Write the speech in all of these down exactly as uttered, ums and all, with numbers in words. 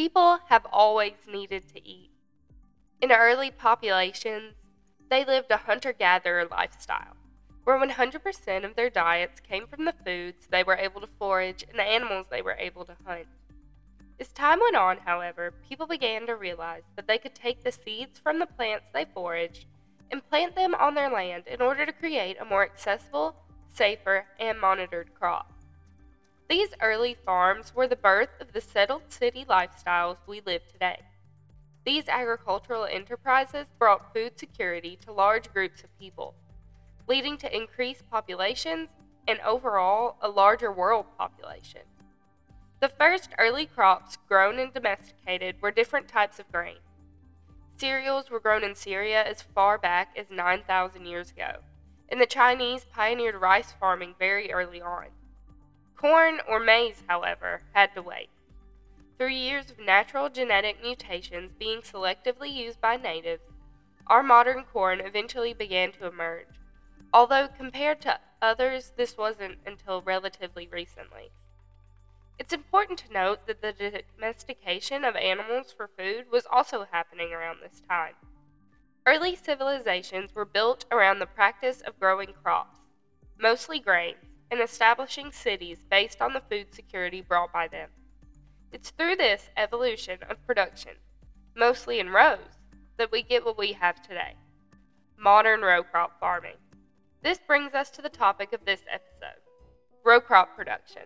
People have always needed to eat. In early populations, they lived a hunter-gatherer lifestyle, where one hundred percent of their diets came from the foods they were able to forage and the animals they were able to hunt. As time went on, however, people began to realize that they could take the seeds from the plants they foraged and plant them on their land in order to create a more accessible, safer, and monitored crop. These early farms were the birth of the settled city lifestyles we live today. These agricultural enterprises brought food security to large groups of people, leading to increased populations and overall a larger world population. The first early crops grown and domesticated were different types of grain. Cereals were grown in Syria as far back as nine thousand years ago, and the Chinese pioneered rice farming very early on. Corn or maize, however, had to wait. Through years of natural genetic mutations being selectively used by natives, our modern corn eventually began to emerge, although compared to others, this wasn't until relatively recently. It's important to note that the domestication of animals for food was also happening around this time. Early civilizations were built around the practice of growing crops, mostly grains, and establishing cities based on the food security brought by them. It's through this evolution of production, mostly in rows, that we get what we have today: modern row crop farming. This brings us to the topic of this episode: row crop production.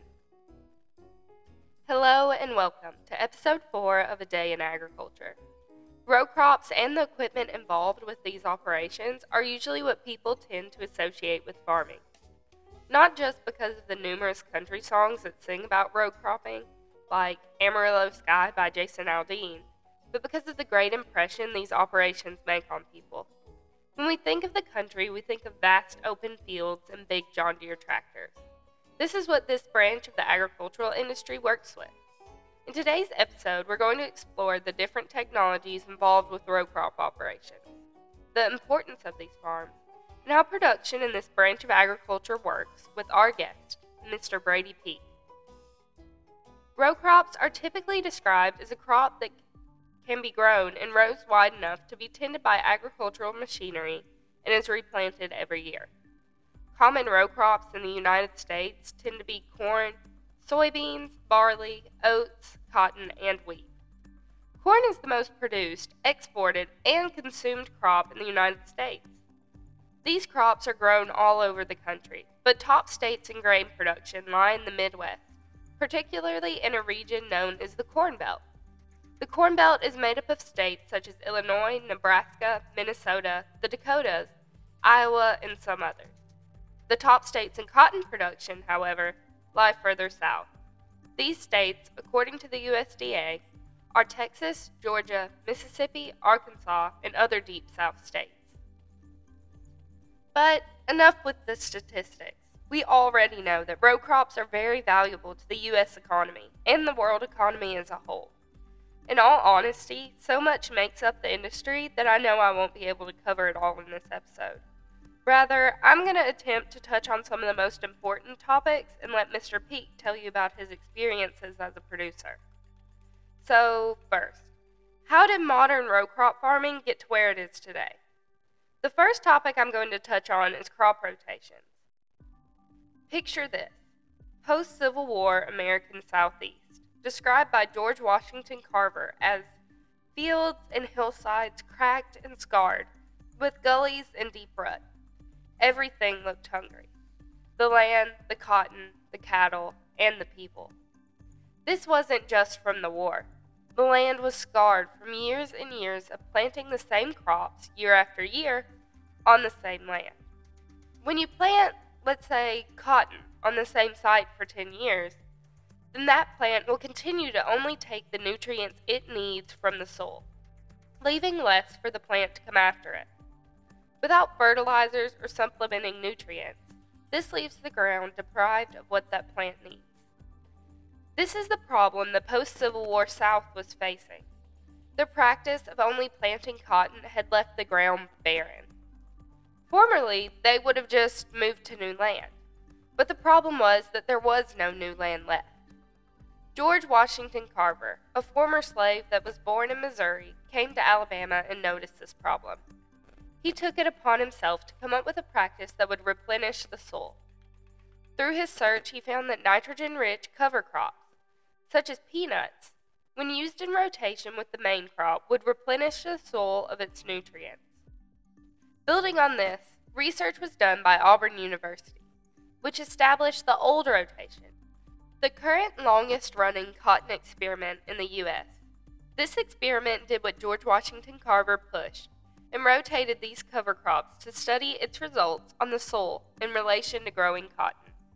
Hello and welcome to episode four of A Day in Agriculture. Row crops and the equipment involved with these operations are usually what people tend to associate with farming. Not just because of the numerous country songs that sing about row cropping, like Amarillo Sky by Jason Aldean, but because of the great impression these operations make on people. When we think of the country, we think of vast open fields and big John Deere tractors. This is what this branch of the agricultural industry works with. In today's episode, we're going to explore the different technologies involved with row crop operations, the importance of these farms, and how production in this branch of agriculture works with our guest, Mister Brady Peak. Row crops are typically described as a crop that can be grown in rows wide enough to be tended by agricultural machinery and is replanted every year. Common row crops in the United States tend to be corn, soybeans, barley, oats, cotton, and wheat. Corn is the most produced, exported, and consumed crop in the United States. These crops are grown all over the country, but top states in grain production lie in the Midwest, particularly in a region known as the Corn Belt. The Corn Belt is made up of states such as Illinois, Nebraska, Minnesota, the Dakotas, Iowa, and some others. The top states in cotton production, however, lie further south. These states, according to the U S D A, are Texas, Georgia, Mississippi, Arkansas, and other deep south states. But enough with the statistics. We already know that row crops are very valuable to the U S economy and the world economy as a whole. In all honesty, so much makes up the industry that I know I won't be able to cover it all in this episode. Rather, I'm going to attempt to touch on some of the most important topics and let Mister Peak tell you about his experiences as a producer. So, first, how did modern row crop farming get to where it is today? The first topic I'm going to touch on is crop rotations. Picture this: post-Civil War American Southeast, described by George Washington Carver as fields and hillsides cracked and scarred, with gullies and deep ruts. Everything looked hungry: the land, the cotton, the cattle, and the people. This wasn't just from the war. The land was scarred from years and years of planting the same crops year after year on the same land. When you plant, let's say, cotton on the same site for ten years, then that plant will continue to only take the nutrients it needs from the soil, leaving less for the plant to come after it. Without fertilizers or supplementing nutrients, this leaves the ground deprived of what that plant needs. This is the problem the post-Civil War South was facing. The practice of only planting cotton had left the ground barren. Formerly, they would have just moved to new land, but the problem was that there was no new land left. George Washington Carver, a former slave that was born in Missouri, came to Alabama and noticed this problem. He took it upon himself to come up with a practice that would replenish the soil. Through his search, he found that nitrogen-rich cover crops, such as peanuts, when used in rotation with the main crop, would replenish the soil of its nutrients. Building on this, research was done by Auburn University, which established the old rotation, the current longest-running cotton experiment in the U S This experiment did what George Washington Carver pushed, and rotated these cover crops to study its results on the soil in relation to growing cotton.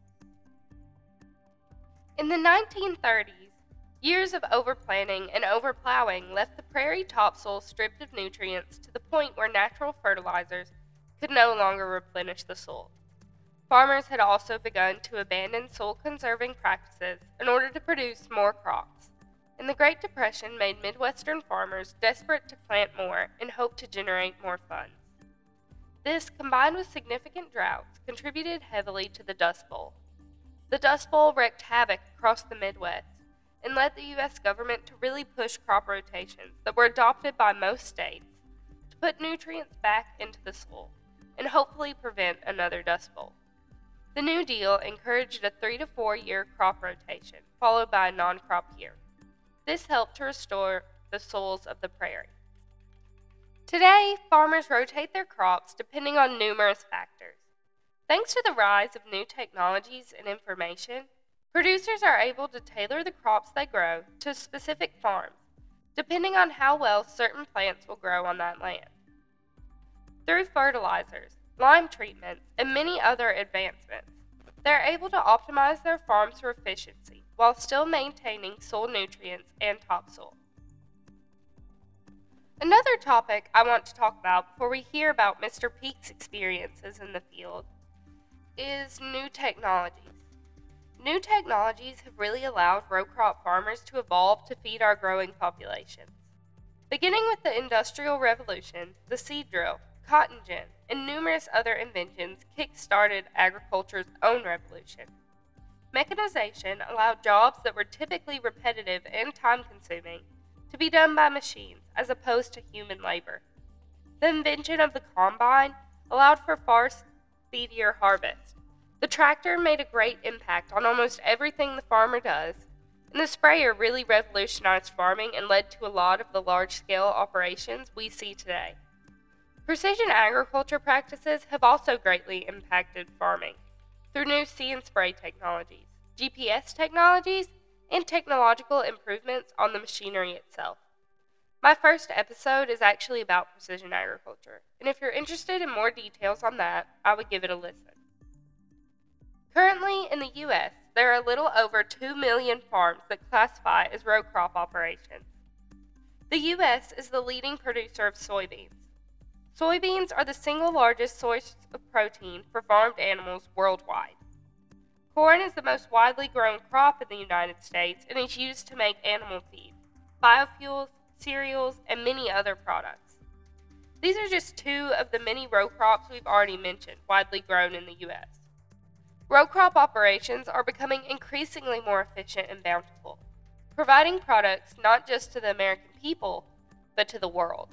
In the nineteen thirties, years of overplanting and overplowing left the prairie topsoil stripped of nutrients to the point where natural fertilizers could no longer replenish the soil. Farmers had also begun to abandon soil-conserving practices in order to produce more crops, and the Great Depression made Midwestern farmers desperate to plant more in hope to generate more funds. This, combined with significant droughts, contributed heavily to the Dust Bowl. The Dust Bowl wreaked havoc across the Midwest and led the U S government to really push crop rotations that were adopted by most states to put nutrients back into the soil and hopefully prevent another Dust Bowl. The New Deal encouraged a three to four year crop rotation, followed by a non-crop year. This helped to restore the soils of the prairie. Today, farmers rotate their crops depending on numerous factors. Thanks to the rise of new technologies and information, producers are able to tailor the crops they grow to specific farms, depending on how well certain plants will grow on that land. Through fertilizers, lime treatments, and many other advancements, they are able to optimize their farms for efficiency while still maintaining soil nutrients and topsoil. Another topic I want to talk about before we hear about Mister Peak's experiences in the field is new technologies. New technologies have really allowed row crop farmers to evolve to feed our growing populations. Beginning with the Industrial Revolution, the seed drill, cotton gin, and numerous other inventions kick-started agriculture's own revolution. Mechanization allowed jobs that were typically repetitive and time-consuming to be done by machines as opposed to human labor. The invention of the combine allowed for far speedier harvest. The tractor made a great impact on almost everything the farmer does, and the sprayer really revolutionized farming and led to a lot of the large-scale operations we see today. Precision agriculture practices have also greatly impacted farming through new see and spray technologies, G P S technologies, and technological improvements on the machinery itself. My first episode is actually about precision agriculture, and if you're interested in more details on that, I would give it a listen. Currently in the U S, there are a little over two million farms that classify as row crop operations. The U S is the leading producer of soybeans. Soybeans are the single largest source of protein for farmed animals worldwide. Corn is the most widely grown crop in the United States and is used to make animal feed, biofuels, cereals, and many other products. These are just two of the many row crops we've already mentioned, widely grown in the U S. Row crop operations are becoming increasingly more efficient and bountiful, providing products not just to the American people, but to the world.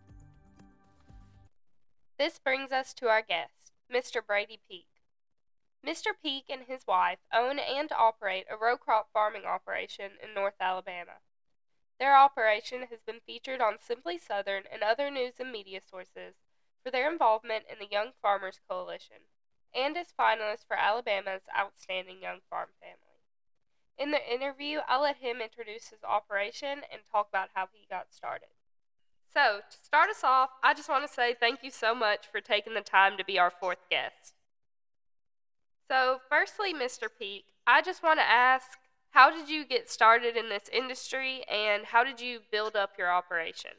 This brings us to our guest, Mister Brady Peak. Mister Peak and his wife own and operate a row crop farming operation in North Alabama. Their operation has been featured on Simply Southern and other news and media sources for their involvement in the Young Farmers Coalition, and as finalists for Alabama's Outstanding Young Farm Family. In the interview, I'll let him introduce his operation and talk about how he got started. So, to start us off, I just want to say thank you so much for taking the time to be our fourth guest. So, firstly, Mister Peak, I just want to ask, how did you get started in this industry, and how did you build up your operation?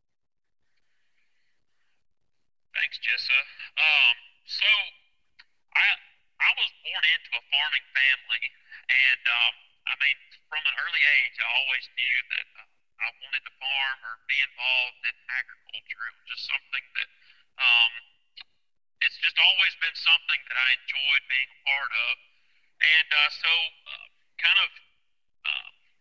Thanks, Jessa. Um, so, I I was born into a farming family, and um, I mean, from an early age, I always knew that uh, I wanted to farm or be involved in agriculture. It was just something that um, it's just always been something that I enjoyed being a part of, and uh, so uh, kind of. Uh,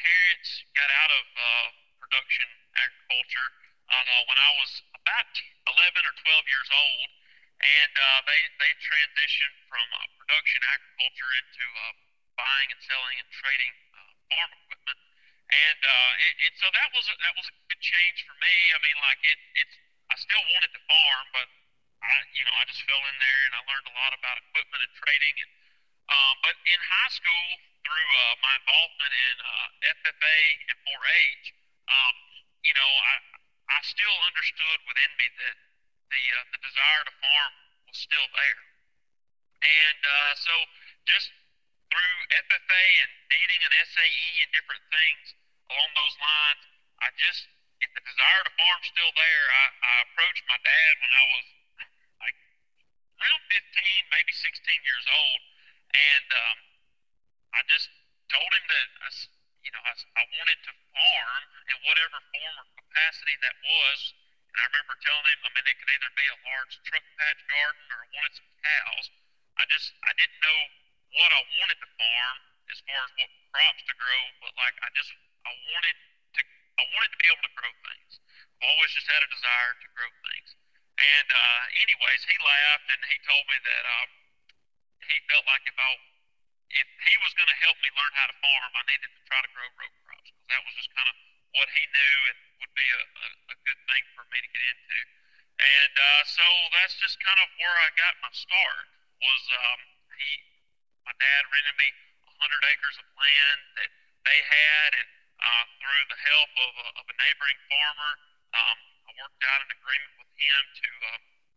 parents got out of uh, production agriculture uh, when I was about eleven or twelve years old, and uh, they they transitioned from uh, production agriculture into uh, buying and selling and trading uh, farm equipment, and uh, it, it, so that was a, that was a good change for me. I mean, like it it's I still wanted to farm, but I you know I just fell in there and I learned a lot about equipment and trading and um, but in high school, through uh, my involvement in uh, F F A and four H, um, you know, I I still understood within me that the uh, the desire to farm was still there, and uh, so just through F F A and needing an S A E and different things along those lines, I just if the desire to farm's still there, I, I approached my dad when I was like around fifteen, maybe sixteen years old, and um, I just told him that I you know, I I wanted to farm in whatever form or capacity that was. And I remember telling him, I mean, it could either be a large truck patch garden or I wanted some cows. I just, I didn't know what I wanted to farm as far as what crops to grow, but like I just, I wanted to, I wanted to be able to grow things. I've always just had a desire to grow things. And uh, anyways, he laughed and he told me that um, he felt like if I if he was going to help me learn how to farm, I needed to try to grow row crops because that was just kind of what he knew and would be a, a, a good thing for me to get into. And uh, so that's just kind of where I got my start. Was um, he? My dad rented me a hundred acres of land that they had, and uh, through the help of a, of a neighboring farmer, um, I worked out an agreement with him to uh,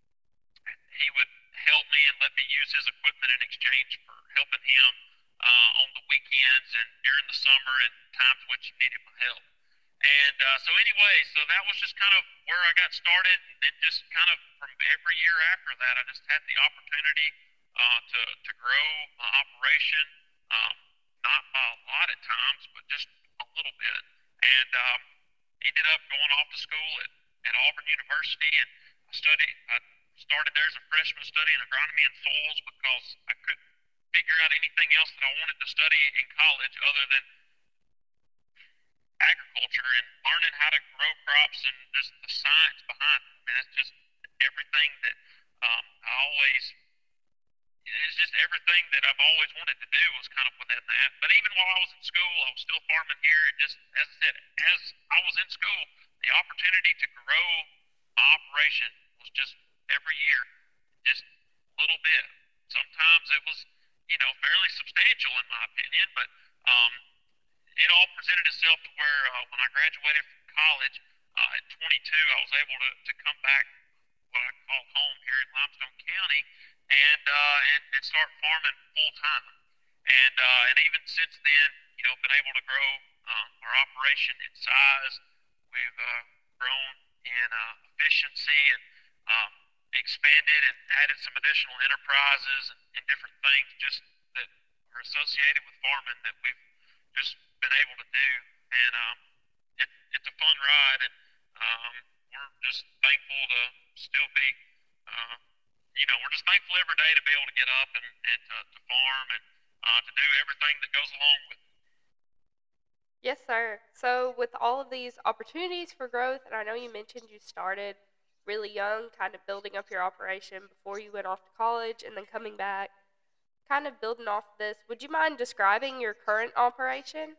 he would help me and let me use his equipment in exchange for helping him uh, on the weekends and during the summer and times when he needed my help. And uh, so anyway, so that was just kind of where I got started, and then just kind of from every year after that, I just had the opportunity uh, to to grow my operation, um, not by a lot at times, but just a little bit, and um, ended up going off to school at, at Auburn University, and I studied. I started there as a freshman studying agronomy and soils because I couldn't figure out anything else that I wanted to study in college other than agriculture and learning how to grow crops and just the science behind it. I mean, that's just everything that um, I always. It's just everything that I've always wanted to do was kind of within that. But even while I was in school, I was still farming here. And just as I said, as I was in school, the opportunity to grow my operation was just every year, just a little bit. Sometimes it was, you know, fairly substantial in my opinion, but um, it all presented itself to where uh, when I graduated from college uh, at twenty-two, I was able to, to come back what I call home here in Limestone County and uh, and, and start farming full time. And uh, and even since then, you know, been able to grow uh, our operation in size. We've uh, grown in uh, efficiency and um, expanded and added some additional enterprises and, and different things just that are associated with farming that we've just been able to do, and um, it, it's a fun ride, and um, we're just thankful to still be, uh, you know, we're just thankful every day to be able to get up and, and to, to farm and uh, to do everything that goes along with it. Yes, sir. So, with all of these opportunities for growth, and I know you mentioned you started really young, kind of building up your operation before you went off to college and then coming back, kind of building off of this, would you mind describing your current operation?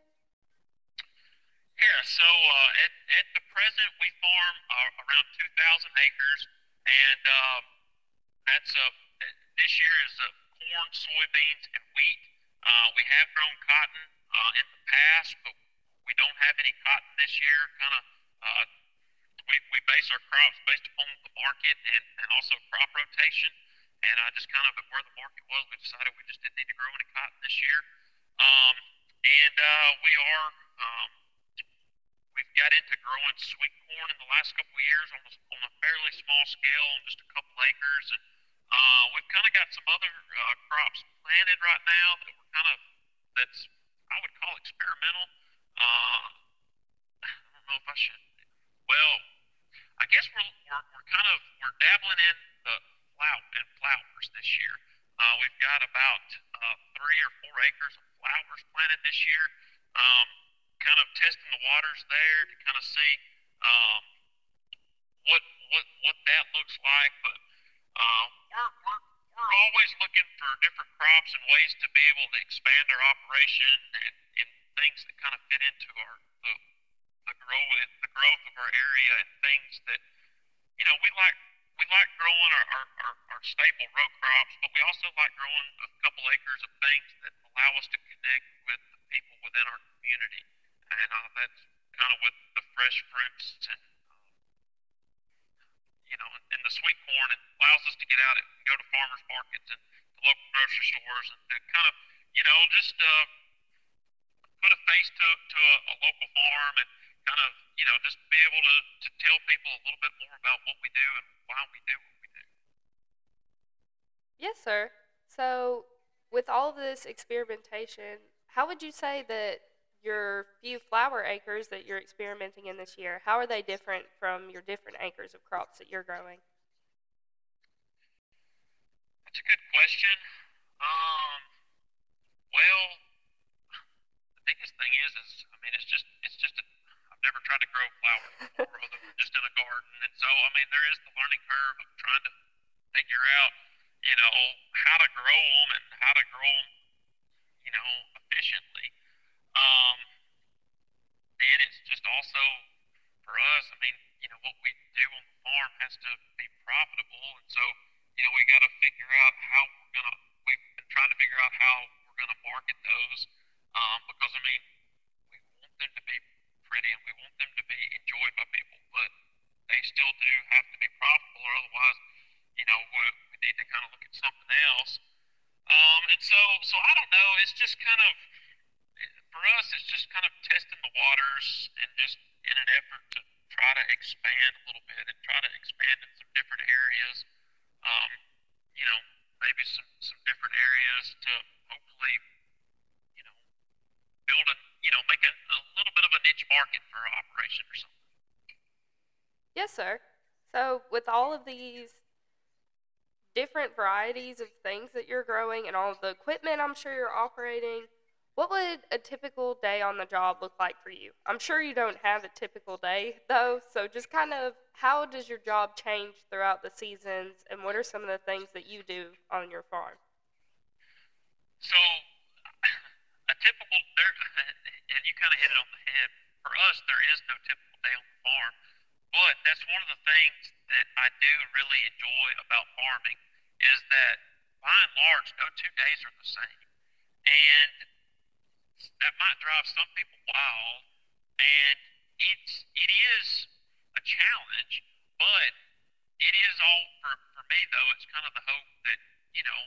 Yeah, so uh, at, at the present, we farm uh, around two thousand acres, and um, that's uh, this year is uh, corn, soybeans, and wheat. Uh, we have grown cotton uh, in the past, but we don't have any cotton this year. Kind of, uh, we, we base our crops based upon the market and, and also crop rotation. And uh, just kind of where the market was, we decided we just didn't need to grow any cotton this year. Um, and uh, we are um, we've got into growing sweet corn in the last couple of years on a, on a fairly small scale, on just a couple acres, and uh, we've kind of got some other uh, crops planted right now that we're kind of that's I would call experimental. Uh, I don't know if I should. Well, I guess we're we're, we're kind of we're dabbling in the flower in flowers this year. Uh, we've got about uh, three or four acres of flowers planted this year. Um, kind of testing the waters there to kind of see um, what what what that looks like. But uh, we're, we're we're always looking for different crops and ways to be able to expand our operation and, and things that kind of fit into our the, the grow the growth of our area and things that you know we like we like growing our, our, our, our staple row crops, but we also like growing a couple acres of things that allow us to connect with the people within our community, and uh, that's kind of with the fresh fruits and you know, and the sweet corn. It allows us to get out and go to farmers markets and the local grocery stores and to kind of, you know, just uh, put a face to, to a, a local farm and kind of, you know, just be able to, to tell people a little bit more about what we do and why we do what we do. Yes, sir. So, with all this experimentation, how would you say that your few flower acres that you're experimenting in this year, how are they different from your different acres of crops that you're growing? That's a good question. Um, well, the biggest thing is, is I mean, it's just, it's just, a, I've never tried to grow flowers before, other than just in a garden, and so I mean, there is the learning curve of trying to figure out, you know, how to grow them and how to grow them, you know, efficiently. Um, and it's just also for us. I mean, you know, what we do on the farm has to be profitable, and so you know, we got to figure out how we're gonna. We've been trying to figure out how we're gonna market those, um, because I mean, we want them to be pretty and we want them to be enjoyed by people, but they still do have to be profitable, or otherwise, you know, we, we need to kind of look at something else. Um, and so, so I don't know. It's just kind of for us, it's just kind of testing the waters and just in an effort to try to expand a little bit and try to expand in some different areas. Um, you know, maybe some some different areas to hopefully, you know, build a, you know, make a, a little bit of a niche market for our operation or something. Yes, sir. So, with all of these different varieties of things that you're growing and all of the equipment I'm sure you're operating, what would a typical day on the job look like for you? I'm sure you don't have a typical day though, so just kind of how does your job change throughout the seasons and what are some of the things that you do on your farm? So a typical there, and you kind of hit it on the head. For us, there is no typical day on the farm, but that's one of the things that I do really enjoy about farming is that by and large, no two days are the same, and that might drive some people wild, and it's it is a challenge, but it is all for for me though. It's kind of the hope that you know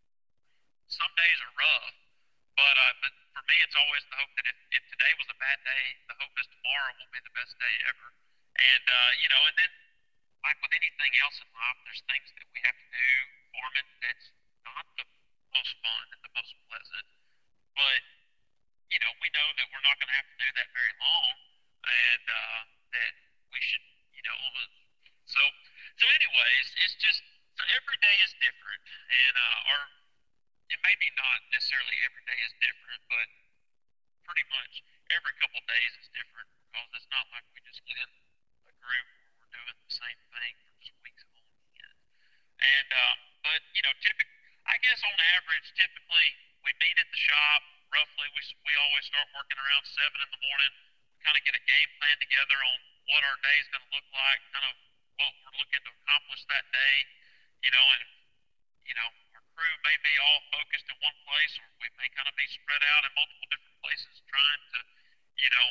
some days are rough, but uh, but for me, it's always the hope that if, if today was a bad day, the hope is tomorrow will be the best day ever. And uh, you know, and then like with anything else in life, there's things that we have to do farming that's not the most fun and the most pleasant, but you know, we know that we're not going to have to do that very long, and uh, that we should, you know, so so. Anyways, it's just so every day is different, and uh, or it may be not necessarily every day is different, but pretty much every couple of days is different because it's not like we just get in a groove where we're doing the same thing for just weeks on end. And uh, but you know, typically, I guess on average, typically we meet at the shop. Roughly, we we always start working around seven in the morning. We kind of get a game plan together on what our day is going to look like, kind of what we're looking to accomplish that day. You know, and you know, our crew may be all focused in one place, or we may kind of be spread out in multiple different places, trying to, you know,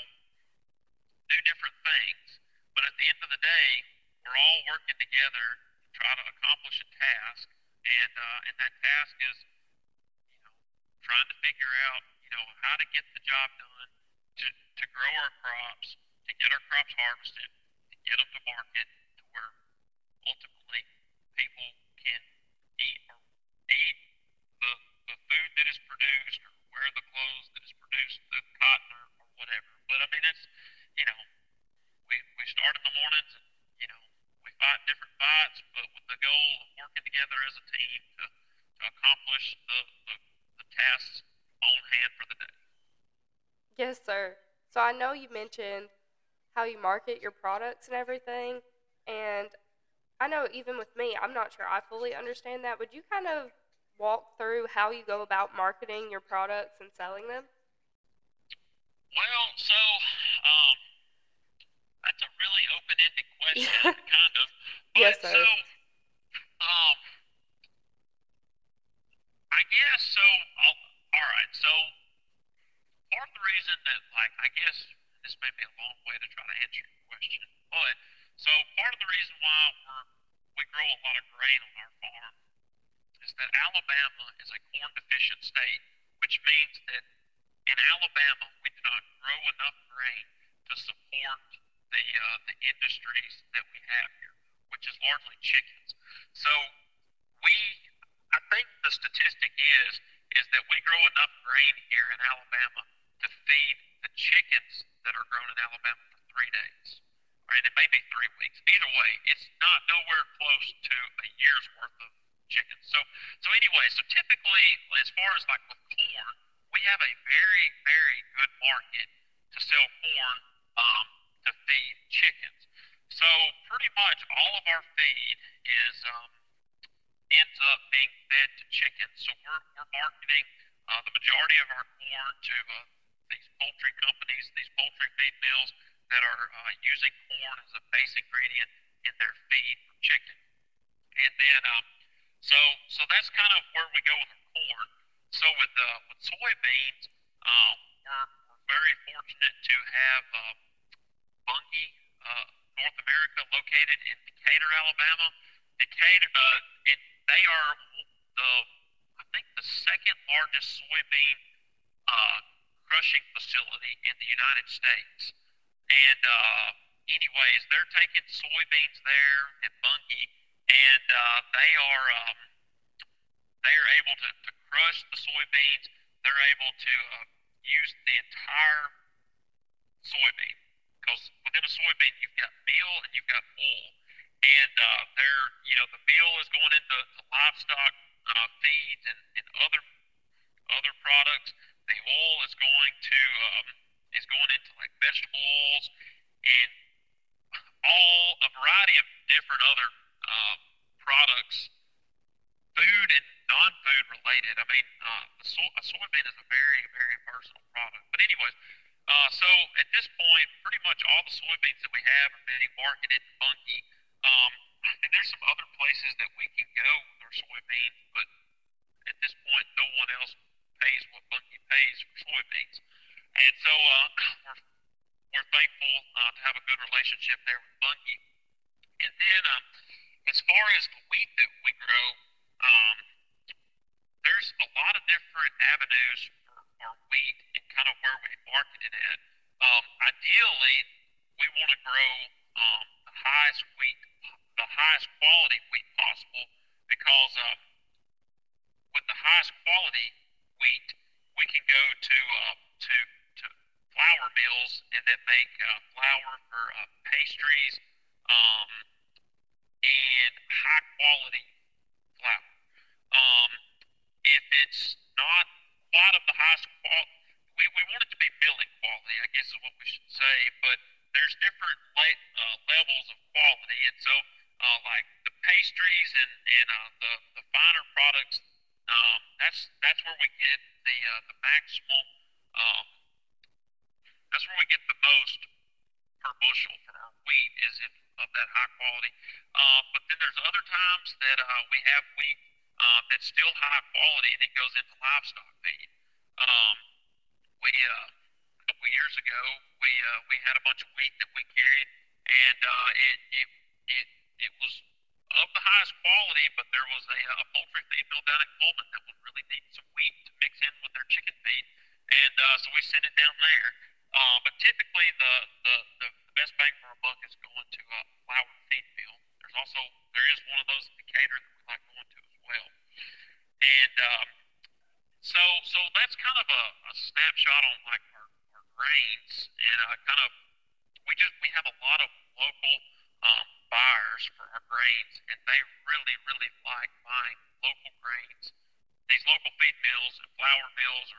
do different things. But at the end of the day, we're all working together to try to accomplish a task, and uh, and that task is, you know, trying to figure out, you know, how to get the job done, to to grow our crops, to get our crops harvested, to get them to market, to where ultimately people can eat or eat the the food that is produced or wear the clothes that is produced, the cotton or, or whatever. But I mean, that's you know, we we start in the mornings and you know we fight different fights, but with the goal of working together as a team to to accomplish the the, the tasks on hand for the day. Yes, sir. So I know you mentioned how you market your products and everything, and I know even with me, I'm not sure I fully understand that. Would you kind of walk through how you go about marketing your products and selling them? Well, so um, that's a really open-ended question, kind of. But Yes, so, sir. um, I guess so. I'll, all right. So part of the reason that, like, I guess this may be a long way to try to answer your question, but so part of the reason why we're we grow a lot of grain on our farm is that Alabama is a corn deficient state, which means that in Alabama we do not grow enough grain to support the uh, the industries that we have here, which is largely chickens. So we, I think the statistic is is that we grow enough grain here in Alabama to feed the chickens that are grown in Alabama for three days. Right, it may be three weeks. Either way, it's not nowhere close to a year's worth of chickens. So, so anyway, so typically, as far as like with corn, we have a very, very good market to sell corn um, to feed chickens. So pretty much all of our feed is um, ends up being fed to chickens. So we're, we're marketing uh, the majority of our corn to uh, these poultry companies, these poultry feed mills that are uh, using corn as a base ingredient in their feed for chicken. And then, um, so so that's kind of where we go with our corn. So with uh, with soybeans, um, we're, we're very fortunate to have uh, Bunge, uh, North America, located in Decatur, Alabama. Decatur, uh, it, they are the, I think, the second largest soybean uh, crushing facility in the United States. And uh, anyways, they're taking soybeans there and Bunge, and uh, they are um, they are able to, to crush the soybeans. They're able to uh, use the entire soybean because within a soybean you've got meal and you've got oil, and uh, they're you know the meal is going into to livestock uh, feeds and, and other other products. The oil is going to um, is going into like vegetable oils and all a variety of different other uh, products, food and non-food related. I mean, uh, the so- a soybean is a very very versatile product. But anyways, uh, so at this point, pretty much all the soybeans that we have are being marketed in Bunge. Um, and there's some other places that we can go with our soybeans, but at this point, no one else pays what Bunge pays for soybeans. And so uh, we're we're thankful uh, to have a good relationship there with Bunge. And then um, as far as the wheat that we grow, um, there's a lot of different avenues for our wheat and kind of where we market it at. Um, ideally, we want to grow um, the highest wheat, the highest quality wheat possible, because um, with the highest quality wheat, we can go to uh, to to flour mills and that make uh, flour for uh, pastries um, and high quality flour. Um, if it's not quite of the highest quality, we, we want it to be milling quality, I guess is what we should say. But there's different le- uh, levels of quality, and so uh, like the pastries and and uh, the the finer products, um, that's that's where we get the uh, the maximum. Um, that's where we get the most per bushel for our wheat is if of that high quality. Uh, but then there's other times that uh, we have wheat uh, that's still high quality and it goes into livestock feed. Um, we uh, a couple of years ago we uh, we had a bunch of wheat that we carried, and uh, it it it it was of the highest quality, but there was a, a poultry feed mill down in Coleman that was really needing some wheat to mix in with their chicken feed, and uh, so we sent it down there. Uh, but typically, the, the the the best bang for our buck is going to a flour feed mill. There's also there is one of those in Decatur that we like going to as well, and um, so so that's kind of a, a snapshot on like our, our grains and uh, kind of we just we have a lot of local um, buyers for our grains, and they really really like buying local grains. These local feed mills and flour mills are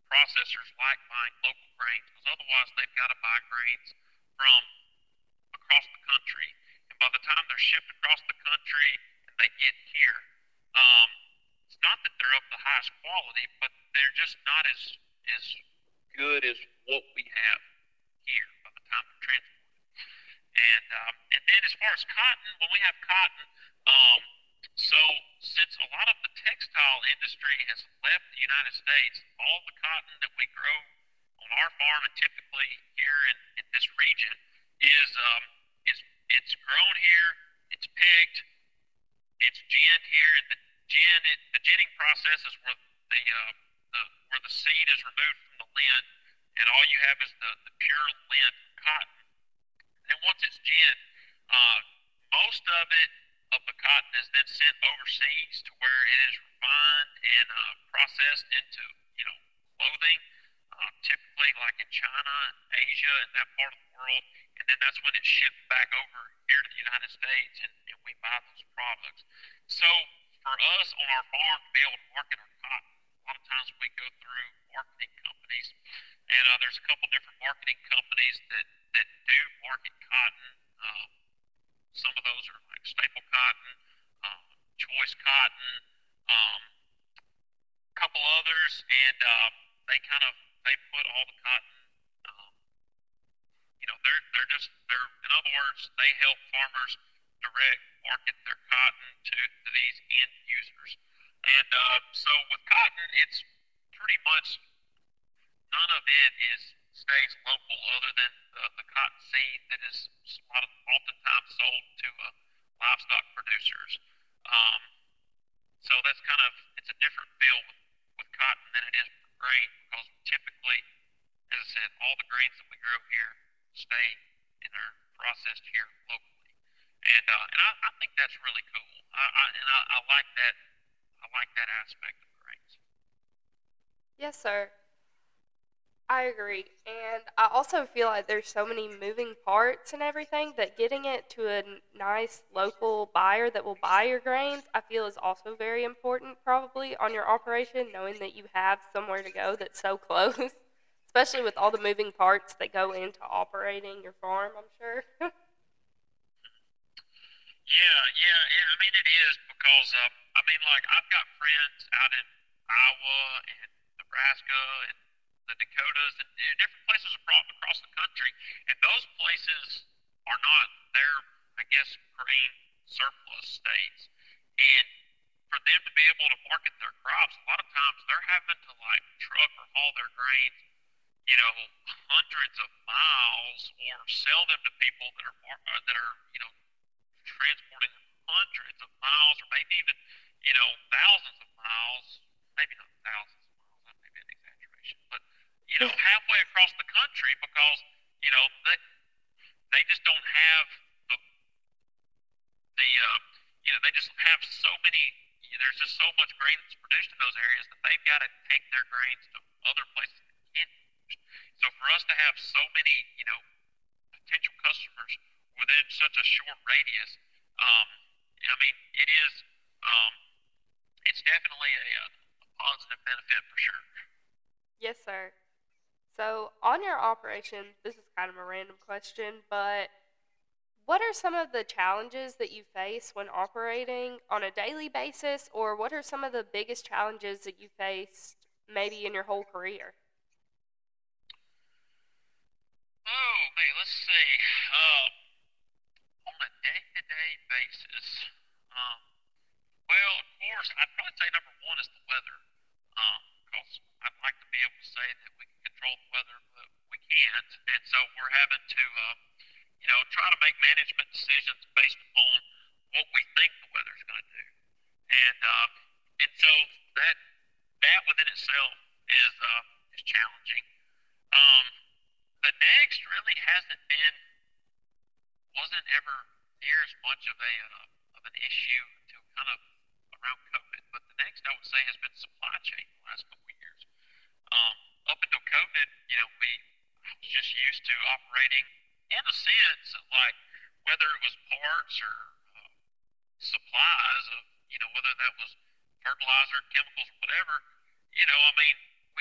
processors like buying local grains because otherwise they've got to buy grains from across the country. And by the time they're shipped across the country and they get here, um, it's not that they're of the highest quality, but they're just not as as good as what we have here by the time they're transported. And um, and then as far as cotton, when we have cotton, um, so since a lot of the textile industry has left the United States, all the cotton that we grow on our farm and typically here in, in this region is um, is it's grown here, it's picked, it's ginned here, and the gin it, the ginning process is where the uh, the where the seed is removed from the lint, and all you have is the, the pure lint cotton. And once it's ginned, uh, most of it of the cotton is then sent overseas to where it is refined and uh, processed into you know clothing, uh, typically like in China and Asia and that part of the world. And then that's when it's shipped back over here to the United States, and, and we buy those products. So for us on our farm to be able to market our cotton, a lot of times we go through marketing companies, and uh, there's a couple different marketing companies that that do market cotton. Um, some of those are like Staple Cotton, um, Choice Cotton, um, a couple others, and uh, they kind of they put all the cotton. Um, you know, they're they're just they're in other words, they help farmers direct market their cotton to, to these end users. And uh, so with cotton, it's pretty much none of it is stays local other than the, the cotton seed that is a lot of, oftentimes sold to uh, livestock producers. Um, so that's kind of it's a different feel with, with cotton than it is for grain because typically, as I said, all the grains that we grow here stay and are processed here locally, and uh, and I, I think that's really cool. I, I and I, I like that I like that aspect of grains. Yes, sir. I agree. And I also feel like there's so many moving parts and everything that getting it to a n- nice local buyer that will buy your grains, I feel is also very important probably on your operation, knowing that you have somewhere to go that's so close, especially with all the moving parts that go into operating your farm, I'm sure. Yeah, yeah, yeah. I mean, it is because uh, I mean, like I've got friends out in Iowa and Nebraska and the Dakotas and, and different places across across the country, and those places are not their, I guess, grain surplus states, and for them to be able to market their crops, a lot of times they're having to like truck or haul their grains, you know, hundreds of miles, or sell them to people that are mar- uh, that are you know transporting hundreds of miles, or maybe even, you know, thousands of miles, maybe not thousands of miles, that may be an exaggeration, but, you know, halfway across the country because, you know, they, they just don't have the, the uh, you know, they just have so many, there's just so much grain that's produced in those areas that they've got to take their grains to other places that can't be produced. So for us to have so many, you know, potential customers within such a short radius. Um, I mean, it is, um, it's definitely a, a positive benefit for sure. Yes, sir. So, on your operation, this is kind of a random question, but what are some of the challenges that you face when operating on a daily basis, or what are some of the biggest challenges that you faced maybe in your whole career? Oh, man, let's see. Uh, on a day-to-day basis, um, well, of course, I'd probably say number one is the weather. Um, because I'd like to be able to say that we can control the weather, but we can't, and so we're having to, uh, you know, try to make management decisions based upon what we think the weather's going to do. and uh, and so that that within itself is uh, is challenging. Um, the next really hasn't been wasn't ever near as much of a uh, of an issue until kind of around COVID. But the next I would say has been supply chain the last couple of years. Um, Up until COVID, you know, we I was just used to operating in a sense like whether it was parts or uh, supplies of, you know, whether that was fertilizer, chemicals, or whatever, you know, I mean, we always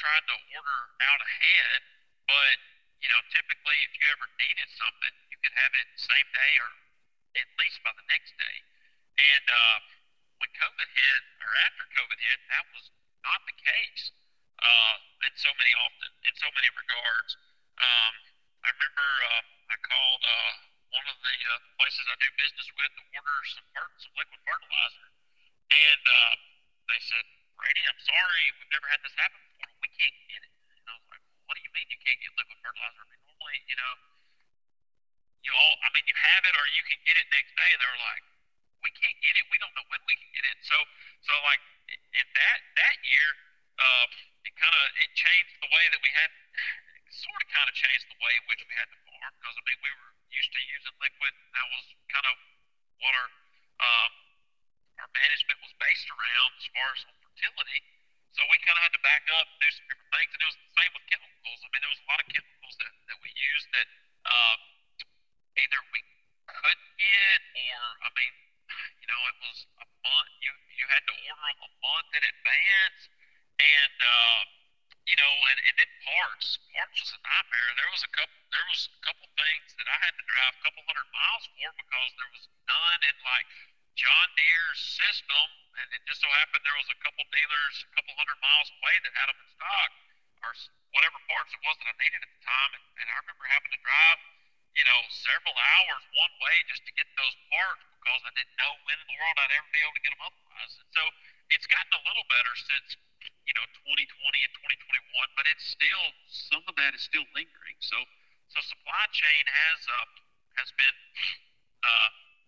tried to order out ahead, but you know, typically if you ever needed something, you could have it same day or at least by the next day. And uh, when COVID hit, or after COVID hit, that was not the case uh, in so many often, in so many regards. Um, I remember uh, I called uh, one of the uh, places I do business with to order some fer- some liquid fertilizer, and uh, they said, "Brady, I'm sorry, we've never had this happen before. We can't get it." And I was like, "What do you mean you can't get liquid fertilizer? I mean, normally, you know, you all, I mean, you have it or you can get it next day." And they were like, "We can't get it. We don't know when we can get it." So, so like in that that year, uh, it kind of it changed the way that we had, sort of kind of changed the way in which we had to farm, because I mean we were used to using liquid. And that was kind of what our um, our management was based around as far as on fertility. So we kind of had to back up and do some different things, and it was the same with chemicals. I mean, there was a lot of chemicals that, that we used that uh, either we couldn't get, or I mean, you know, it was a month. You you had to order them a month in advance, and uh, you know, and, and then parts. Parts was a nightmare. There was a couple. There was a couple things that I had to drive a couple hundred miles for because there was none in like John Deere's system, and it just so happened there was a couple dealers a couple hundred miles away that had them in stock, or whatever parts it was that I needed at the time. And, and I remember having to drive, you know, several hours one way just to get those parts because I didn't know when in the world I'd ever be able to get them otherwise. And so it's gotten a little better since, you know, twenty twenty and twenty twenty-one, but it's still, some of that is still lingering. So so supply chain has uh, has been uh,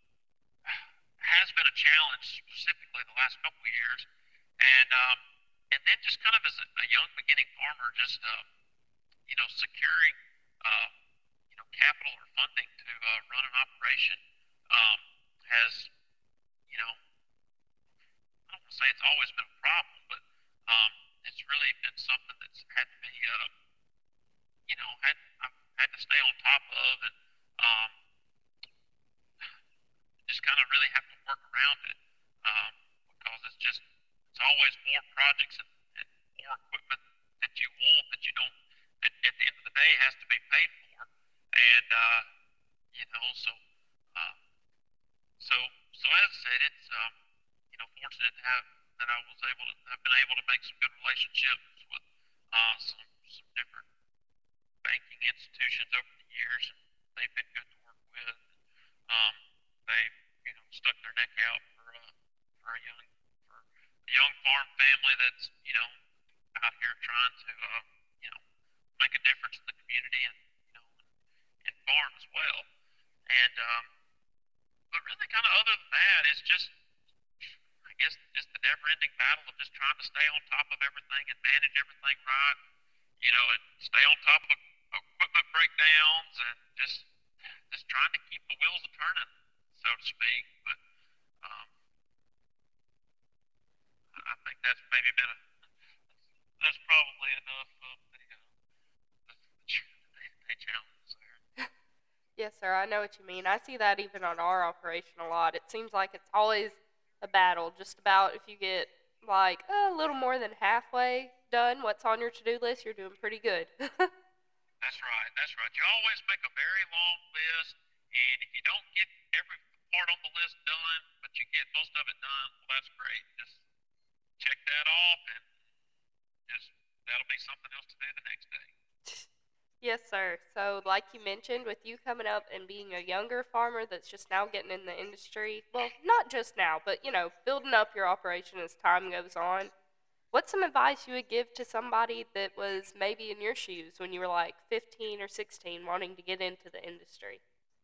has been a challenge specifically the last couple of years, and um, and then just kind of as a, a young beginning farmer, just uh, you know, securing uh, you know, capital or funding to uh, run an operation um, has, you know, I don't want to say it's always been a problem, but um, it's really been something that's had to be, uh, you know, had I've had to stay on top of, and um, just kind of really have to work around it um, because it's just it's always more projects and, and more equipment that you want that you don't that at the end of the day has to be paid for, and uh, you know, so uh, so so as I said, it's um, you know, fortunate to have that I was able to have been able to make some good relationships with uh, some some different banking institutions over the years, and they've been good to work with. Um, they, you know, stuck their neck out for uh, for a young for a young farm family that's, you know, out here trying to uh, you know, make a difference in the community, and you know, and farm as well. And um, but really, kind of other than that, it's just, I guess, just the never-ending battle of just trying to stay on top of everything and manage everything right, you know, and stay on top of equipment breakdowns, and just just trying to keep the wheels a turning, so to speak. But um, I think that's maybe been a, that's probably enough of the, uh, the, the day-to-day challenges there. Yes, sir. I know what you mean. I see that even on our operation a lot. It seems like it's always a battle. Just about if you get like a little more than halfway done what's on your to-do list, you're doing pretty good. That's right. That's right. You always make a very long list, and if you don't get every part on the list done, but you get most of it done, well, that's great. Just check that off, and just that'll be something else to do the next day. Yes, sir. So, like you mentioned, with you coming up and being a younger farmer that's just now getting in the industry, well, not just now, but you know, building up your operation as time goes on, what's some advice you would give to somebody that was maybe in your shoes when you were like fifteen or sixteen wanting to get into the industry?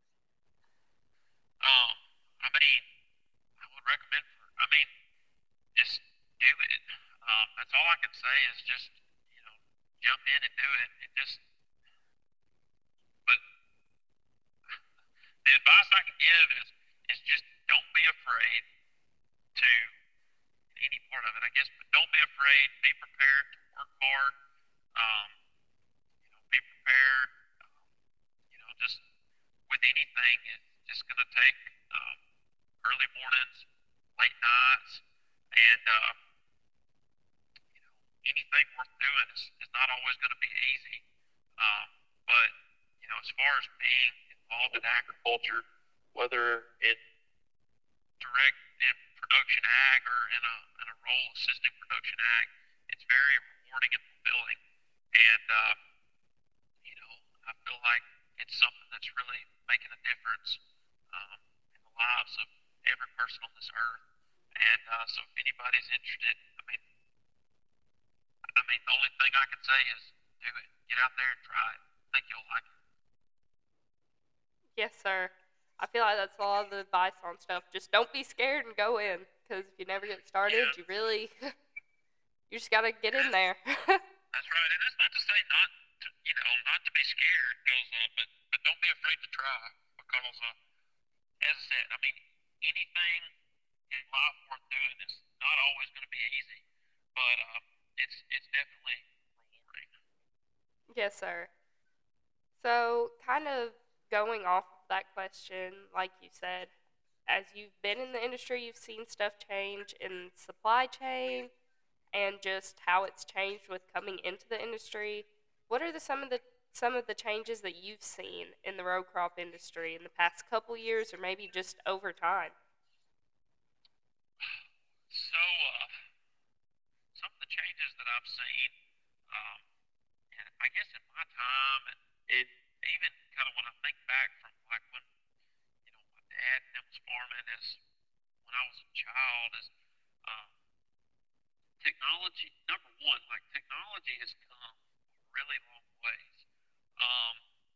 Um, I mean, I would recommend for. I mean, just do it. Um, that's all I can say is just, you know, jump in and do it, and just. But the advice I can give is is just don't be afraid to any part of it, I guess. But don't be afraid. Be prepared to work hard. Um, you know, be prepared. Um, you know, just with anything, it's just going to take um, early mornings, late nights, and uh, you know, anything worth doing is, is always going to be easy. Um, but you know, as far as being involved in agriculture, whether in direct in production ag or in a in a role assisting production ag, it's very rewarding and fulfilling. And uh, you know, I feel like it's something that's really making a difference um, in the lives of every person on this earth. And uh, so, if anybody's interested, I mean, I mean, the only thing I can say is do it. Get out there and try it. I think you'll like it. Yes, sir. I feel like that's a lot of the advice on stuff. Just don't be scared and go in, because if you never get Yeah, started, you really, you just gotta get in that's there. that's right. And that's not to say not to, you know, not to be scared, because uh, but but don't be afraid to try, because uh, as I said, I mean, anything in life worth doing is not always going to be easy, but um, it's it's definitely rewarding. Yes, sir. So, kind of going off of that question, like you said, as you've been in the industry, you've seen stuff change in supply chain and just how it's changed with coming into the industry. What are the some of the some of the changes that you've seen in the row crop industry in the past couple years, or maybe just over time? So uh, some of the changes that I've seen, um, and I guess in my time, and it even kind of when I think back from like when you know my dad and them was farming, is when I was a child, is um, technology. Number one, like technology has come a really long ways. Um,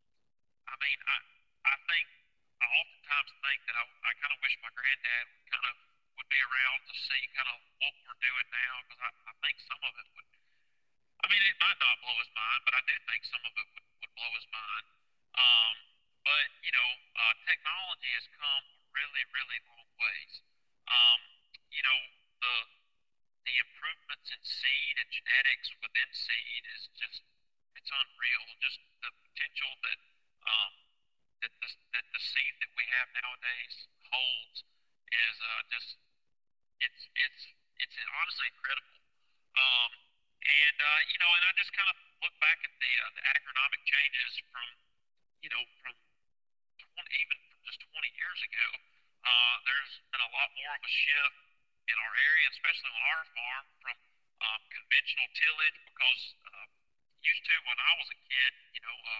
I mean, I I think I oftentimes think that I, I kind of wish my granddad would kind of would be around to see kind of what we're doing now, because I, I think some of it would. I mean, it might not blow his mind, but I do think some of it would, would blow his mind. Um, but you know, uh, technology has come a really, really long ways. Um, you know, the the improvements in seed and genetics within seed is just it's unreal. Just the potential that um, that the that the seed that we have nowadays holds is uh, just it's it's it's honestly incredible. Um, and uh, you know, and I just kind of look back at the uh, the agronomic changes from you know from twenty, even from just twenty years ago. Uh, there's been a lot more of a shift in our area, especially on our farm, from um, conventional tillage, because uh, used to when I was a kid, you know, uh,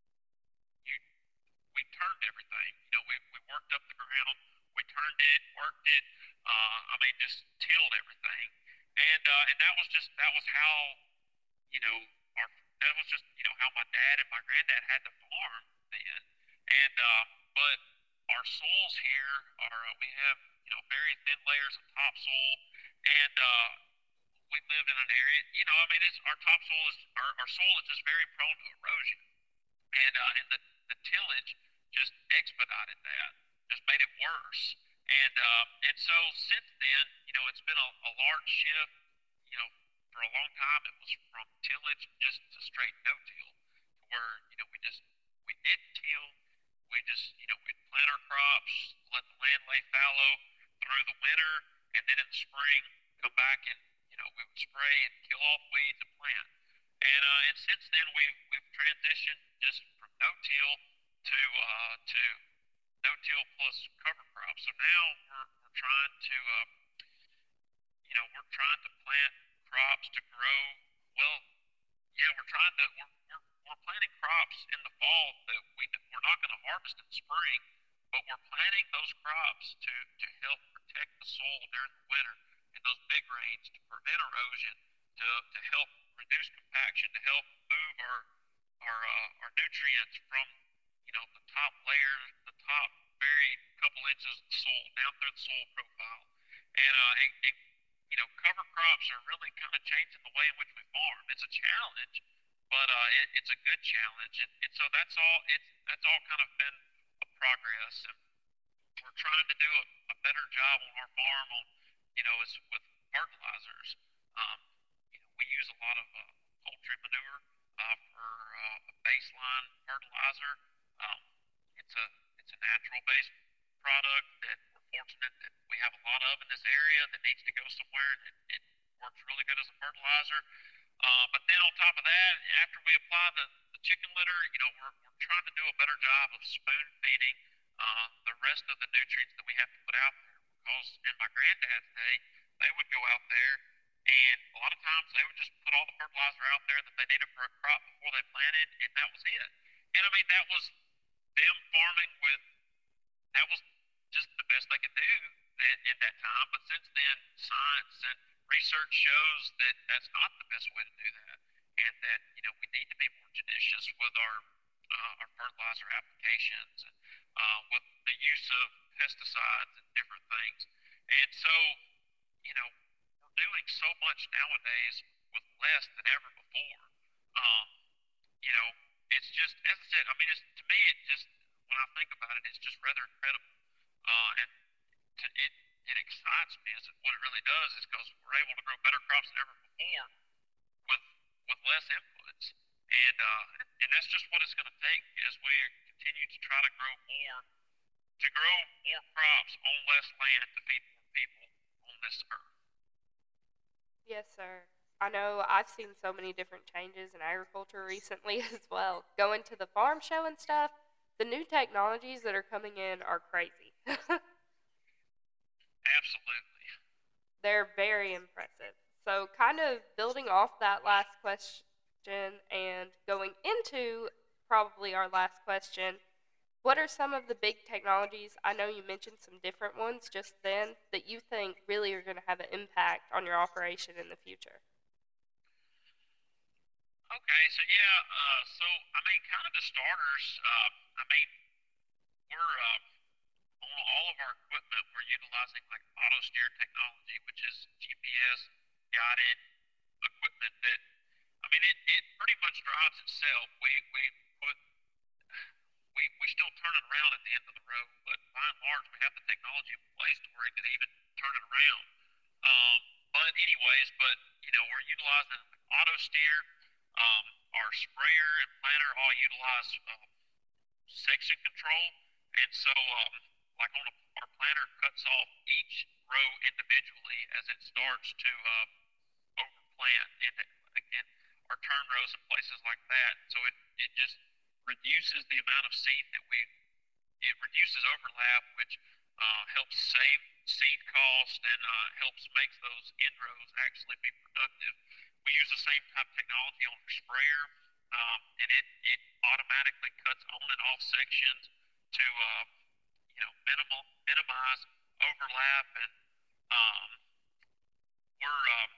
you we turned everything. You know, we, we worked up the ground, we turned it, worked it. Uh, I mean, just tilled everything, and uh, and that was just that was how you know our that was just you know how my dad and my granddad had to farm then, and uh, but our soils here are uh, we have you know very thin layers of topsoil, and uh, we lived in an area you know I mean it's our topsoil is our, our soil is just very prone to erosion, and uh, and the, the tillage just expedited that, just made it worse. And uh, and so since then, you know, it's been a, a large shift. You know, for a long time it was from tillage just to straight no-till, to where you know we just we didn't till, we just you know we'd plant our crops, let the land lay fallow through the winter, and then in the spring come back and you know we would spray and kill off weeds and plant. And uh, and since then we've we've transitioned just from no-till to uh, to no-till plus cover crops. So now we're we're trying to uh, you know we're trying to plant crops to grow. Well, yeah, we're trying to we're we're, we're planting crops in the fall that we we're not going to harvest in the spring, but we're planting those crops to to help protect the soil during the winter and those big rains, to prevent erosion, to to help reduce compaction, to help move our our uh, our nutrients from you know the top layer, the top very couple inches of the soil down through the soil profile, and uh, and, and you know cover crops are really kind of changing the way in which we farm. It's a challenge, but uh, it, it's a good challenge, and, and so that's all. It's that's all kind of been a progress, and we're trying to do a, a better job on our farm on you know is with fertilizers. Um, you know, we use a lot of uh, poultry manure uh, for uh, a baseline fertilizer. Um, it's a it's a natural based product that we're fortunate that we have a lot of in this area that needs to go somewhere, and it, it works really good as a fertilizer. Uh, but then then on top of that, after we apply the, the chicken litter, you know, we're, we're trying to do a better job of spoon feeding uh, the rest of the nutrients that we have to put out there. Because in my granddad's day, they would go out there and a lot of times they would just put all the fertilizer out there that they needed for a crop before they planted, and that was it. And I mean, that was them farming with, that was just the best they could do in, in that time. But since then, science and research shows that that's not the best way to do that, and that you know we need to be more judicious with our uh, our fertilizer applications and uh, with the use of pesticides and different things. And so, you know, we're doing so much nowadays with less than ever before. Um, you know, it's just as I said. I mean, it's to me, it just when I think about it, it's just rather incredible. Uh, and to, it it excites me is what it really does is because we're able to grow better crops than ever before with with less inputs, and uh, and that's just what it's going to take as we continue to try to grow more, to grow more crops on less land to feed more people on this earth. Yes, sir. I know I've seen so many different changes in agriculture recently as well. Going to the farm show and stuff, the new technologies that are coming in are crazy. Absolutely. They're very impressive. So, kind of building off that last question and going into probably our last question, what are some of the big technologies? I know you mentioned some different ones just then that you think really are going to have an impact on your operation in the future. Okay, so yeah, uh, so I mean, kind of the starters. Uh, I mean, we're uh, on all of our equipment, we're utilizing like auto steer technology, which is G P S guided equipment that I mean it, it pretty much drives itself. We we put we, we still turn it around at the end of the road, but by and large we have the technology in place to where it can even turn it around. Um, but anyways, but you know we're utilizing auto steer. Um, our sprayer and planter all utilize uh, section control, and so um, like on a, our planter cuts off each row individually as it starts to uh, overplant, and again our turn rows and places like that. So it it just reduces the amount of seed that we it reduces overlap, which uh, helps save seed cost and uh, helps make those end rows actually be productive. We use the same type of technology on our sprayer, um, and it, it automatically cuts on and off sections to uh, you know minimal minimize overlap, and um, we're um,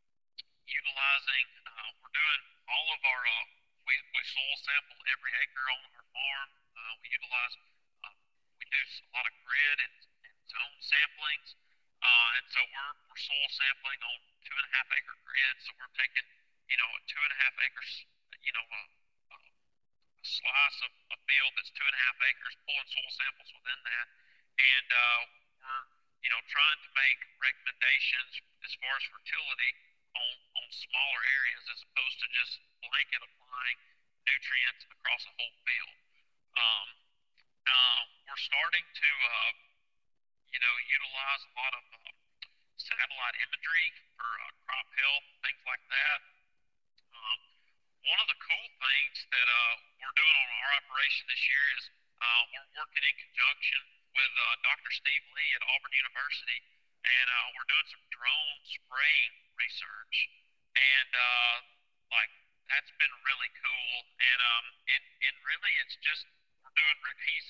utilizing uh, we're doing all of our uh, we, we soil sample every acre on our farm. Uh, we utilize uh, we do a lot of grid and, and zone samplings, uh, and so we're, we're soil sampling on two and a half acre grid. So we're taking you know a two and a half acres you know a, a slice of a field that's two and a half acres, pulling soil samples within that, and uh, we're you know trying to make recommendations as far as fertility on on smaller areas as opposed to just blanket applying nutrients across a whole field. Um, uh, we're starting to uh, you know utilize a lot of uh, satellite imagery for uh, crop health, things like that. Um, One of the cool things that uh, we're doing on our operation this year is uh, we're working in conjunction with uh, doctor Steve Lee at Auburn University, and uh, we're doing some drone spraying research, and uh, like that's been really cool, and um, and and really it's just we're doing he's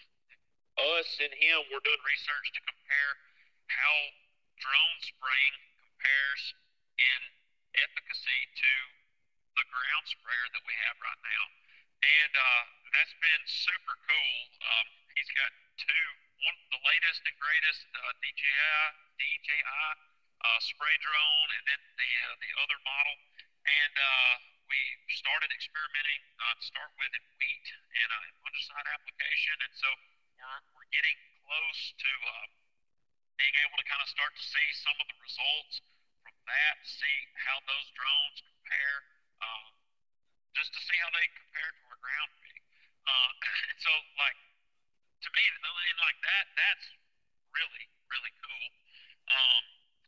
us and him we're doing research to compare how drone spraying compares in efficacy to the ground sprayer that we have right now, and uh, that's been super cool. Um, he's got two, one the latest and greatest uh, D J I D J I uh, spray drone, and then the uh, the other model, and uh, we started experimenting uh, to start with in wheat and uh, fungicide application, and so we're we're getting close to uh, being able to kind of start to see some of the results from that, see how those drones compare. Uh, just to see how they compare to our ground pig. Uh, and so, like to me, and like that, that's really really cool. Um,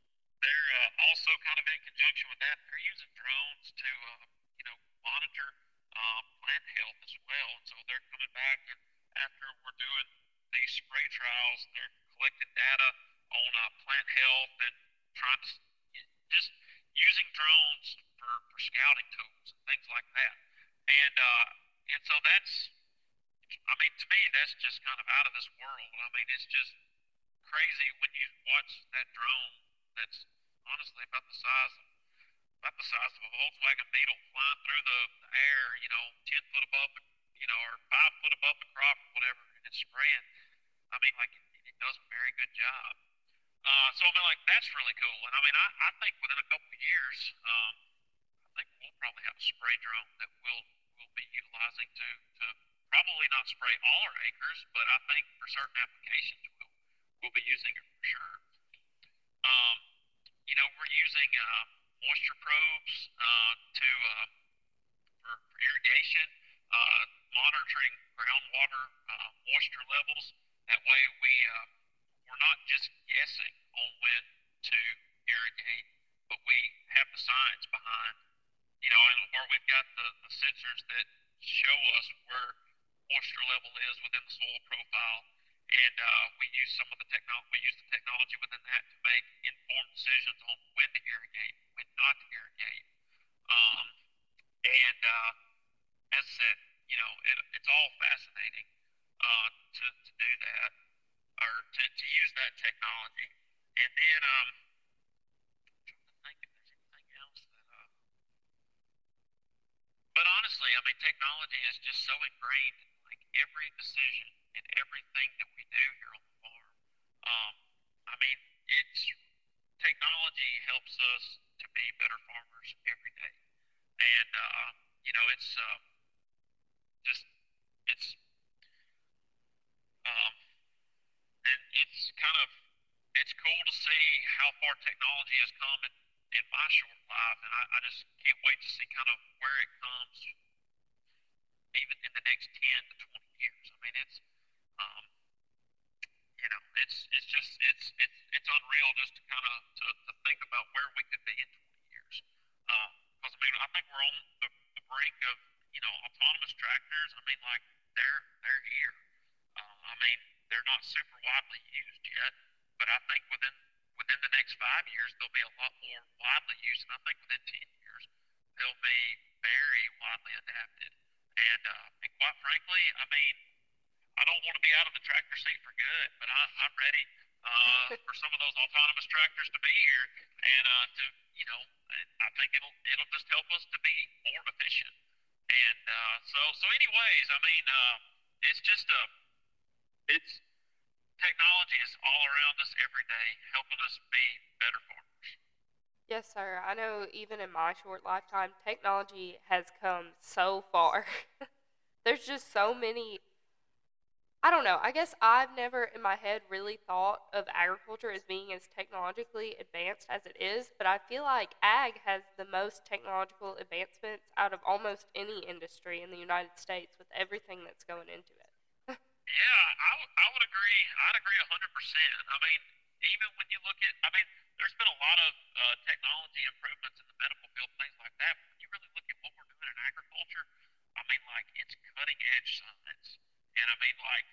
they're uh, also kind of in conjunction with that. They're using drones to, uh, you know, monitor um, plant health as well. And so they're coming back and after we're doing these spray trials, they're collecting data on uh, plant health and trying to just using drones for, for scouting tools and things like that. And uh, and so that's, I mean, to me, that's just kind of out of this world. I mean, it's just crazy when you watch that drone that's honestly about the size of about the size of a Volkswagen Beetle flying through the, the air, you know, ten foot above the, you know, or five foot above the crop or whatever, and it's spraying. I mean, like it, it does a very good job. Uh, so I mean, like that's really cool. And I mean, I, I think within a couple of years, um, I think we'll probably have a spray drone that we'll we'll be utilizing to to probably not spray all our acres, but I think for certain applications we'll we'll be using it for sure. Um, you know, we're using uh, moisture probes uh, to uh, for, for irrigation, uh, monitoring groundwater uh, moisture levels. That way, we uh, we're not just guessing on when to irrigate, but we have the science behind, you know, and where we've got the, the sensors that show us where moisture level is within the soil profile, and uh, we use some of the technology. We use the technology within that to make informed decisions on when to irrigate, when not to irrigate. Um, and uh, as I said, you know, it, it's all fascinating uh, to, to do that or to, to use that technology. And then um, I'm trying to think if there's anything else that uh, but honestly, I mean, technology is just so ingrained in like every decision and everything that we do here on the farm. Um, I mean, it's technology helps us to be better farmers every day, and uh, you know, it's uh, just it's um, and it's kind of it's cool to see how far technology has come in, in my short life, and I, I just can't wait to see kind of where it comes even in the next ten to twenty years. I mean, it's um, you know, it's it's just it's it's it's unreal just to kind of to, to think about where we could be in twenty years. Because uh, I mean, I think we're on the, the brink of you know autonomous tractors. I mean, like they're they're here. Uh, I mean, they're not super widely used yet, but I think within within the next five years they'll be a lot more widely used, and I think within ten years they'll be very widely adapted. And uh, and quite frankly, I mean, I don't want to be out of the tractor seat for good, but I, I'm ready uh, for some of those autonomous tractors to be here, and uh, to you know, I think it'll it'll just help us to be more efficient. And uh, so so anyways, I mean, uh, it's just a it's technology is all around us every day, helping us be better farmers. Yes, sir. I know even in my short lifetime, technology has come so far. There's just so many. I don't know. I guess I've never in my head really thought of agriculture as being as technologically advanced as it is, but I feel like ag has the most technological advancements out of almost any industry in the United States with everything that's going into it. Yeah, I, w- I would agree. I'd agree one hundred percent. I mean, even when you look at, I mean, there's been a lot of uh, technology improvements in the medical field, things like that. But when you really look at what we're doing in agriculture, I mean, like, it's cutting edge science. And I mean, like,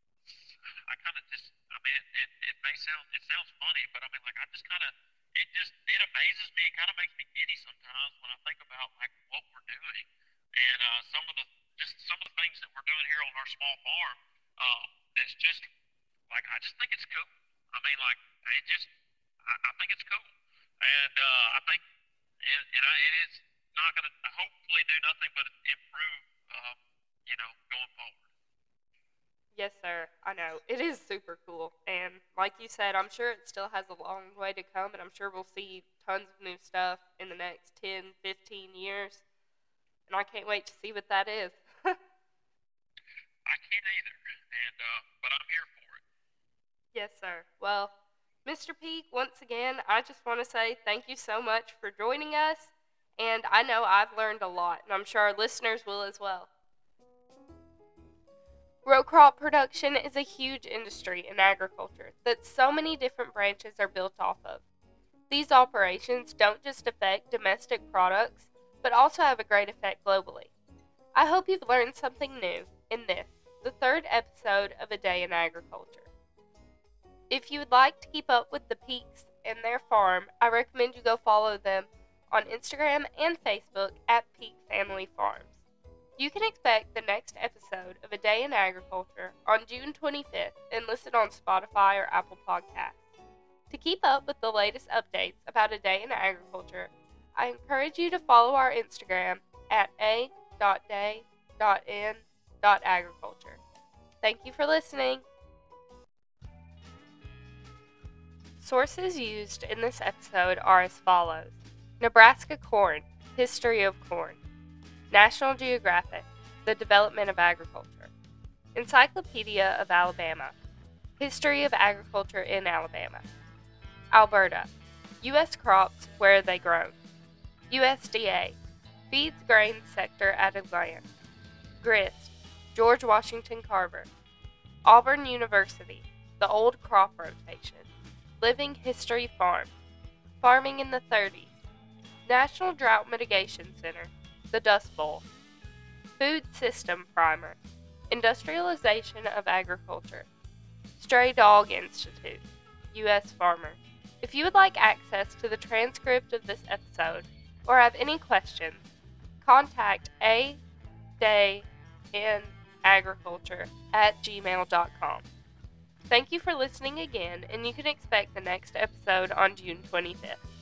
I kind of just, I mean, it, it, it may sound, it sounds funny, but I mean, like, I just kind of, it just, it amazes me. It kind of makes me giddy sometimes when I think about, like, what we're doing. And uh, some of the, just some of the things that we're doing here on our small farm, um, it's just, like, I just think it's cool. I mean, like, it just, I, I think it's cool. And uh, I think, and, and I, it is not going to hopefully do nothing but improve, um, you know, going forward. Yes, sir. I know. It is super cool. And like you said, I'm sure it still has a long way to come, and I'm sure we'll see tons of new stuff in the next ten, fifteen years. And I can't wait to see what that is. I can't either, and uh, but I'm here for it. Yes, sir. Well, mister Peak, once again, I just want to say thank you so much for joining us. And I know I've learned a lot, and I'm sure our listeners will as well. Row crop production is a huge industry in agriculture that so many different branches are built off of. These operations don't just affect domestic products, but also have a great effect globally. I hope you've learned something new in this, the third episode of A Day in Agriculture. If you would like to keep up with the Peaks and their farm, I recommend you go follow them on Instagram and Facebook at Peak Family Farms. You can expect the next episode of A Day in Agriculture on June twenty-fifth and listen on Spotify or Apple Podcasts. To keep up with the latest updates about A Day in Agriculture, I encourage you to follow our Instagram at a dot day dot in dot agriculture. Thank you for listening. Sources used in this episode are as follows: Nebraska Corn, History of Corn; National Geographic, The Development of Agriculture; Encyclopedia of Alabama, History of Agriculture in Alabama; Alberta, U S crops, where are they grown; U S D A, feeds grain sector at a glance; Grist, George Washington Carver; Auburn University, The Old Crop Rotation; Living History Farm, Farming in the thirties; National Drought Mitigation Center, The Dust Bowl; Food System Primer, Industrialization of Agriculture; Stray Dog Institute, U S Farmer. If you would like access to the transcript of this episode or have any questions, contact a day in agriculture at gmail dot com. Thank you for listening again, and you can expect the next episode on June twenty-fifth.